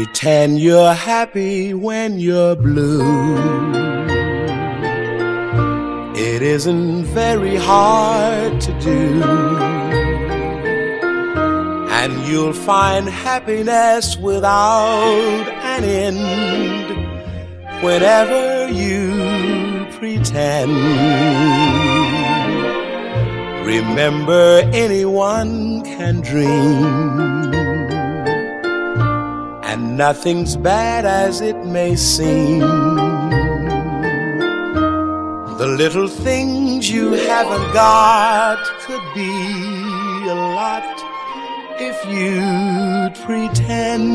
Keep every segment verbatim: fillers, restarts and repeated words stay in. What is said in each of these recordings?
Pretend you're happy when you're blue. It isn't very hard to do, and you'll find happiness without an end whenever you pretend. Remember, anyone can dream, and nothing's bad as it may seem. The little things you haven't got could be a lot if you'd pretend.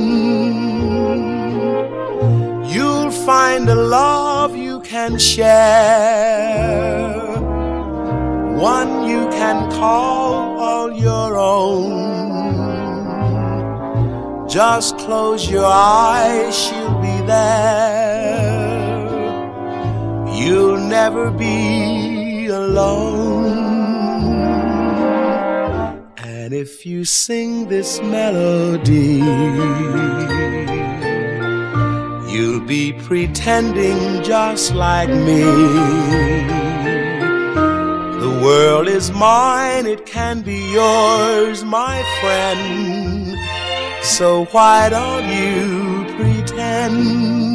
You'll find a love you can share, one you can call all your own. Just close your eyes, she'll be there. You'll never be alone. And if you sing this melody, you'll be pretending just like me. The world is mine, it can be yours, my friend. So why don't you pretend?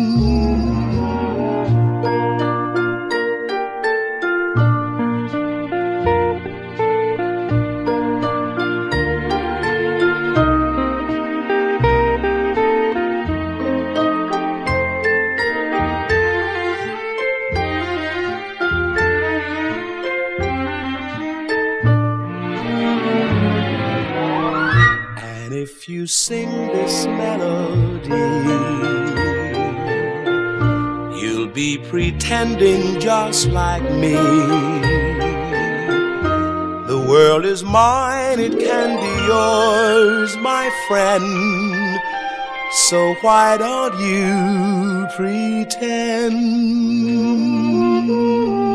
If you sing this melody, you'll be pretending just like me. The world is mine, it can be yours, my friend. So why don't you pretend?